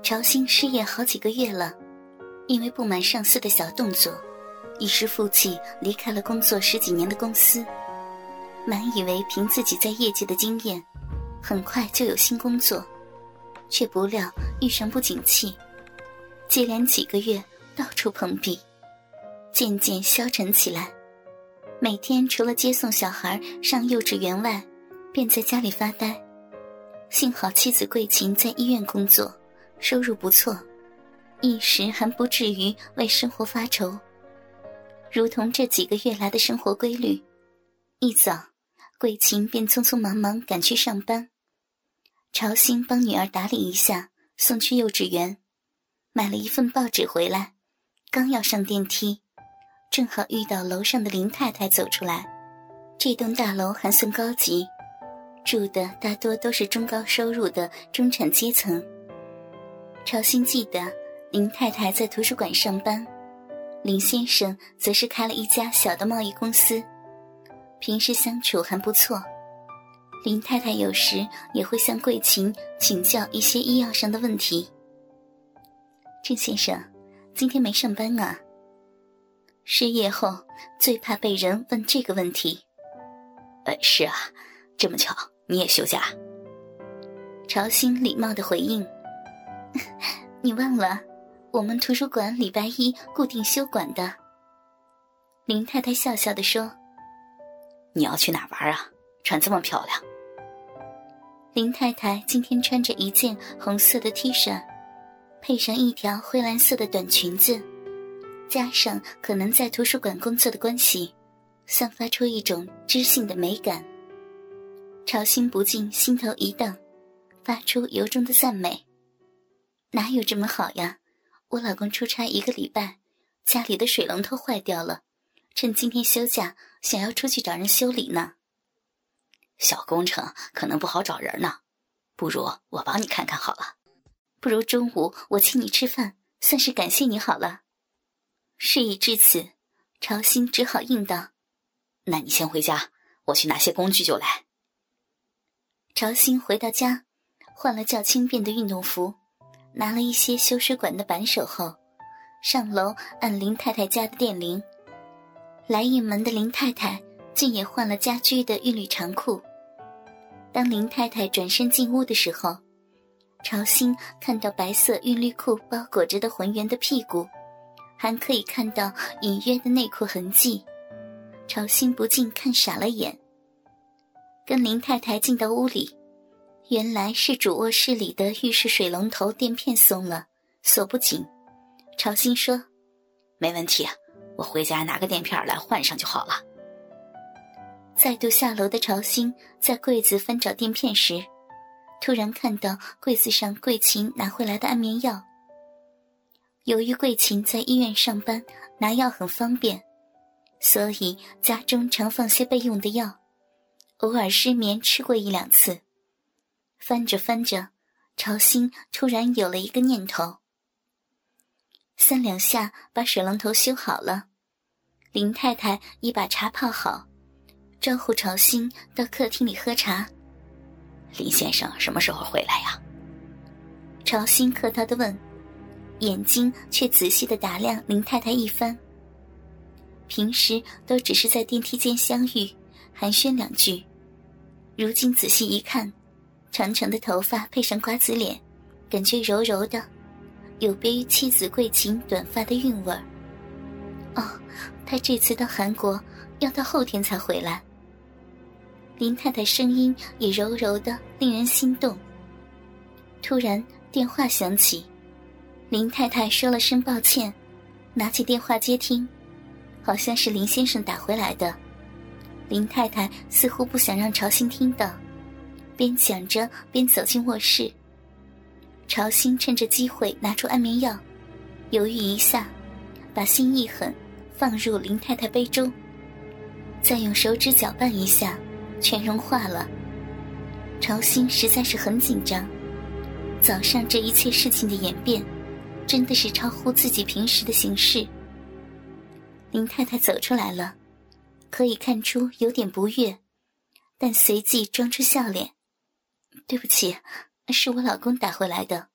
朝兴失业好几个月了，因为不满上司的小动作，一时负气离开了工作10几年的公司，满以为凭自己在业界的经验很快就有新工作，却不料遇上不景气，接连几个月到处碰壁，渐渐消沉起来。每天除了接送小孩上幼稚园外，便在家里发呆。幸好妻子桂琴在医院工作，收入不错，一时还不至于为生活发愁。如同这几个月来的生活规律，一早桂琴便匆匆忙忙赶去上班，朝兴帮女儿打理一下，送去幼稚园，买了一份报纸回来，刚要上电梯，正好遇到楼上的林太太走出来。这栋大楼还算高级，住的大多都是中高收入的中产阶层。朝兴记得林太太在图书馆上班，林先生则是开了一家小的贸易公司，平时相处还不错。林太太有时也会向桂琴请教一些医药上的问题。郑先生，今天没上班啊？失业后最怕被人问这个问题。 是啊，这么巧你也休假？ 朝兴礼貌地回应。你忘了，我们图书馆礼拜一固定休馆的。林太太笑笑地说。 你要去哪玩啊？穿这么漂亮。 林太太今天穿着一件红色的 T 恤，配上一条灰蓝色的短裙子，加上可能在图书馆工作的关系，散发出一种知性的美感。朝兴不禁心头一荡，发出由衷的赞美。哪有这么好呀，我老公出差1个礼拜，家里的水龙头坏掉了，趁今天休假想要出去找人修理呢。 小工程可能不好找人呢，不如我帮你看看好了。 不如中午我请你吃饭，算是感谢你好了。事已至此，朝兴只好应道。 那你先回家，我去拿些工具就来。 朝兴回到家，换了较轻便的运动服，拿了一些修水管的扳手后，上楼按林太太家的电铃。来应门的林太太竟也换了家居的韵律长裤。当林太太转身进屋的时候，朝兴看到白色韵律裤包裹着的浑圆的屁股，还可以看到隐约的内裤痕迹，朝兴不禁看傻了眼。跟林太太进到屋里，原来是主卧室里的浴室水龙头垫片松了，锁不紧。朝兴说， 没问题，我回家拿个垫片来换上就好了。 再度下楼的朝兴在柜子翻找垫片时，突然看到柜子上桂琴拿回来的安眠药。由于桂琴在医院上班，拿药很方便，所以家中常放些备用的药，偶尔失眠吃过1、2次。翻着翻着，朝兴突然有了一个念头。3、2下把水龙头修好了，林太太已把茶泡好，招呼朝兴到客厅里喝茶。 林先生什么时候回来呀？ 朝兴客套地问，眼睛却仔细地打量林太太一番。平时都只是在电梯间相遇，寒暄2句，如今仔细一看，长长的头发配上瓜子脸，感觉柔柔的，有别于妻子桂琴短发的韵味儿。他这次到韩国要到后天才回来。林太太声音也柔柔的，令人心动。突然电话响起，林太太说了声抱歉，拿起电话接听，好像是林先生打回来的。林太太似乎不想让朝兴听到，边讲着边走进卧室。朝兴趁着机会拿出安眠药，犹豫一下，把心一狠，放入林太太杯中，再用手指搅拌一下，全融化了。朝兴实在是很紧张，早上这一切事情的演变真的是超乎自己平时的行事。林太太走出来了，可以看出有点不悦，但随即装出笑脸。对不起，是我老公打回来的，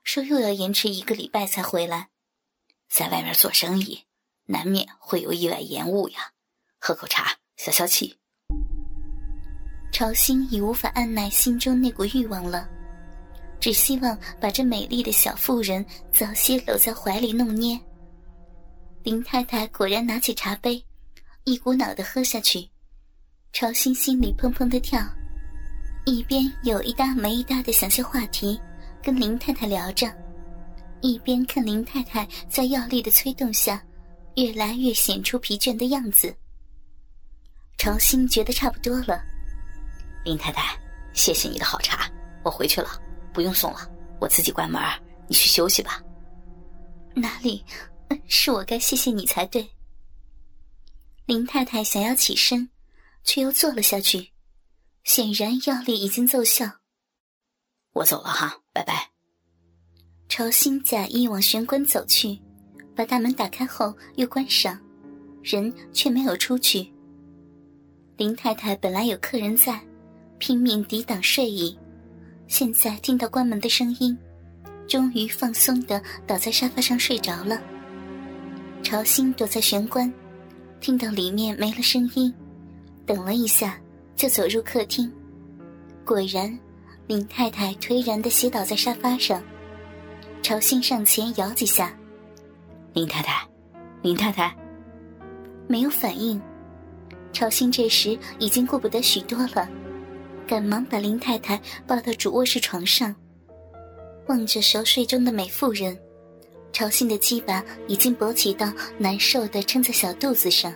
说又要延迟1个礼拜才回来。 在外面做生意，难免会有意外延误呀，喝口茶消消气。 朝欣已无法按耐心中那股欲望了，只希望把这美丽的小妇人早些搂在怀里弄捏。林太太果然拿起茶杯，一股脑地喝下去。朝欣心里砰砰地跳，一边有一搭没一搭的想些话题跟林太太聊着，一边看林太太在药力的催动下越来越显出疲倦的样子。朝欣觉得差不多了。 林太太，谢谢你的好茶，我回去了，不用送了，我自己关门，你去休息吧。 哪里，是我该谢谢你才对。林太太想要起身，却又坐了下去，显然药力已经奏效。 我走了哈，拜拜。 朝欣假意往玄关走去，把大门打开后又关上，人却没有出去。林太太本来有客人在，拼命抵挡睡意，现在听到关门的声音，终于放松地倒在沙发上睡着了。朝欣躲在玄关，听到里面没了声音，等了一下就走入客厅。果然，林太太颓然地斜倒在沙发上。朝欣上前摇几下， 林太太，林太太， 没有反应。朝欣这时已经顾不得许多了，赶忙把林太太抱到主卧室床上，望着熟睡中的美妇人，朝欣的鸡巴已经勃起到难受地撑在小肚子上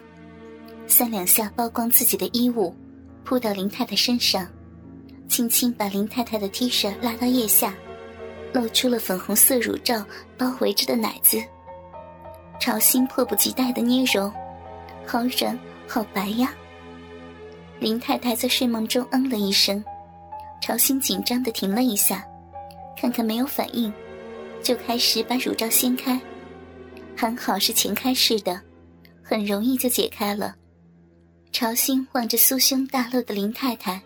，3两下剥光自己的衣物，扑到林太太身上，轻轻把林太太的 T 恤拉到腋下，露出了粉红色乳罩包围着的奶子。朝欣迫不及待地捏揉，好软好白呀。林太太在睡梦中嗯了一声，朝欣紧张地停了一下，看看没有反应，就开始把乳罩掀开，还好是前开式的，很容易就解开了。朝欣望着酥胸大露的林太太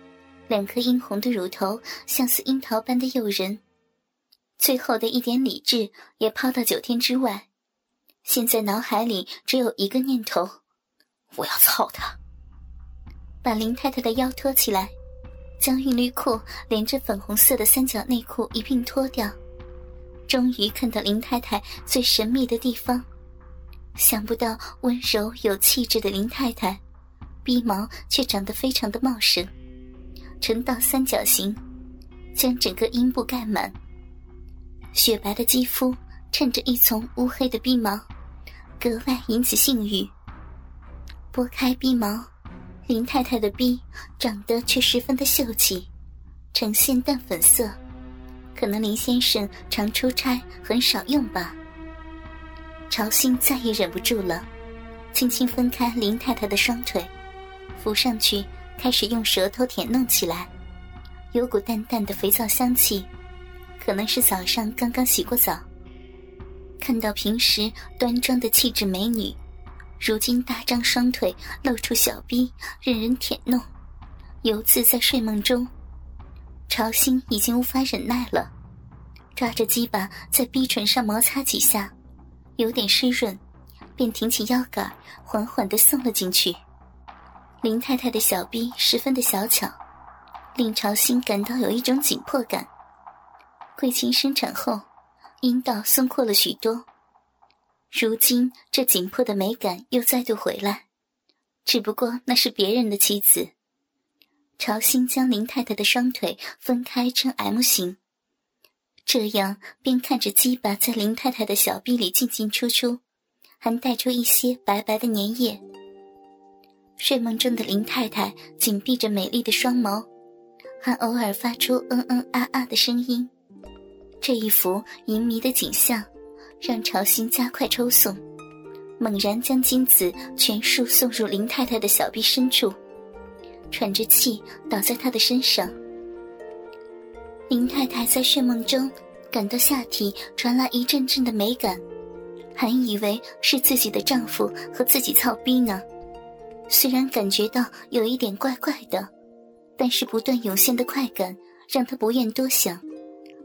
，2颗殷红的乳头像似樱桃般的诱人，最后的一点理智也抛到9天之外，现在脑海里只有一个念头， 我要操他。 把林太太的腰托起来，将韵律裤连着粉红色的3角内裤一并脱掉，终于看到林太太最神秘的地方。想不到温柔有气质的林太太，逼毛却长得非常的茂盛，呈到3角形，将整个阴部盖满。雪白的肌肤衬着一丛乌黑的逼毛，格外引起性欲。拨开逼毛，林太太的逼长得却十分的秀气，呈现淡粉色，可能林先生常出差很少用吧。朝欣再也忍不住了，轻轻分开林太太的双腿，扶上去开始用舌头舔弄起来，有股淡淡的肥皂香气，可能是早上刚刚洗过澡。看到平时端庄的气质美女，如今大张双腿露出小逼任人舔弄，犹自在睡梦中。朝欣已经无法忍耐了，抓着鸡巴在逼唇上摩擦几下，有点湿润，便挺起腰杆缓缓地送了进去。林太太的小逼十分的小巧，令朝欣感到有一种紧迫感。贵亲生产后，阴道松阔了许多，如今这紧迫的美感又再度回来，只不过那是别人的妻子。朝欣将林太太的双腿分开成 M 形，这样便看着鸡巴在林太太的小臂里进进出出，还带出一些白白的粘液。睡梦中的林太太紧闭着美丽的双眸，还偶尔发出嗯嗯啊啊的声音。这一幅淫迷的景象让朝欣加快抽送，猛然将精子全数送入林太太的小臂深处，喘着气倒在她的身上。林太太在睡梦中感到下体传来一阵阵的美感，还以为是自己的丈夫和自己操逼呢。虽然感觉到有一点怪怪的，但是不断涌现的快感让她不愿多想，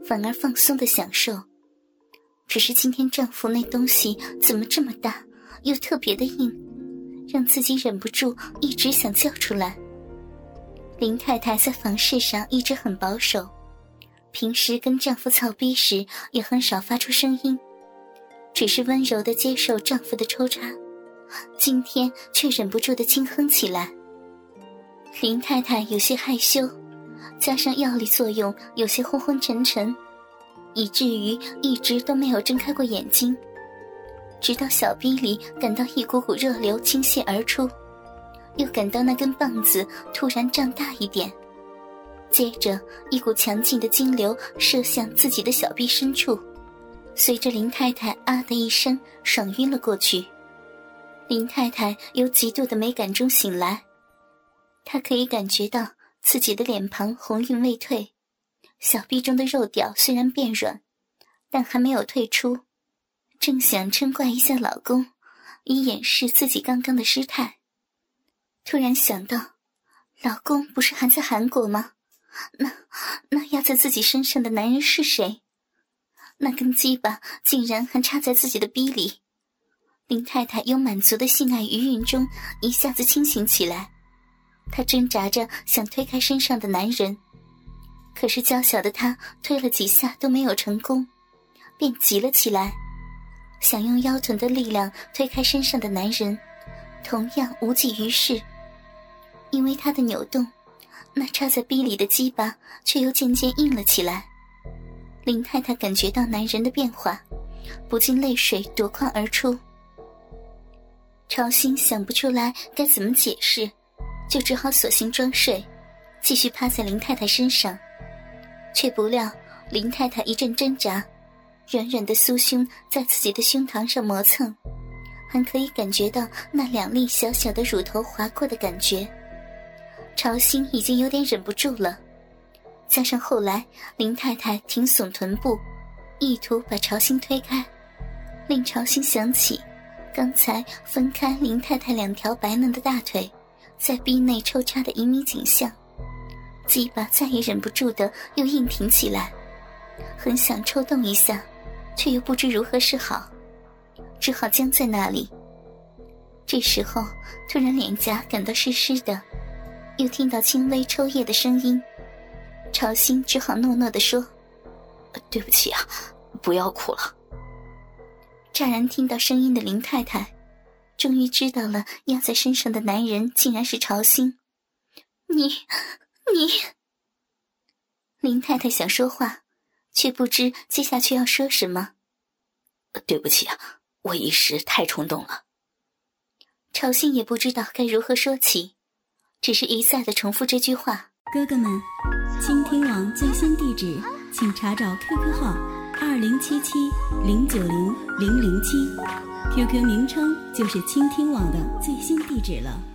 反而放松的享受。只是今天丈夫那东西怎么这么大，又特别的硬，让自己忍不住一直想叫出来。林太太在房事上一直很保守，平时跟丈夫操逼时也很少发出声音，只是温柔地接受丈夫的抽插，今天却忍不住地轻哼起来。林太太有些害羞，加上药力作用有些昏昏沉沉，以至于一直都没有睁开过眼睛，直到小逼里感到一股股热流倾泻而出，又感到那根棒子突然胀大一点，接着一股强劲的精流射向自己的小臂深处，随着林太太啊的一声爽晕了过去。林太太由极度的美感中醒来，她可以感觉到自己的脸庞红晕未退，小臂中的肉屌虽然变软，但还没有退出，正想嗔怪一下老公，以掩饰自己刚刚的失态。突然想到，老公不是还在韩国吗？那压在自己身上的男人是谁？那根鸡巴竟然还插在自己的逼里。林太太由满足的性爱余韵中一下子清醒起来，她挣扎着想推开身上的男人，可是娇小的她推了几下都没有成功，便急了起来，想用腰臀的力量推开身上的男人，同样无济于事。因为她的扭动，那插在逼里的鸡巴却又渐渐硬了起来。林太太感觉到男人的变化，不禁泪水夺眶而出。朝欣想不出来该怎么解释，就只好索性装睡，继续趴在林太太身上。却不料林太太一阵挣扎，软软的酥胸在自己的胸膛上磨蹭，还可以感觉到那两粒小小的乳头划过的感觉。朝欣已经有点忍不住了，加上后来林太太挺耸臀部，意图把朝欣推开，令朝欣想起刚才分开林太太两条白嫩的大腿在逼内抽插的旖旎景象，鸡巴再也忍不住的又硬挺起来，很想抽动一下，却又不知如何是好，只好僵在那里。这时候突然脸颊感到湿湿的，又听到轻微抽噎的声音，朝欣只好诺诺地说：“ 对不起啊，不要哭了。” 乍然听到声音的林太太终于知道了压在身上的男人竟然是朝欣。你林太太想说话，却不知接下去要说什么。 对不起啊，我一时太冲动了。 朝欣也不知道该如何说起，只是一再地重复这句话。 哥哥们，倾听网最新地址请查找 QQ 号2077090007，QQ 名称就是倾听网的最新地址了。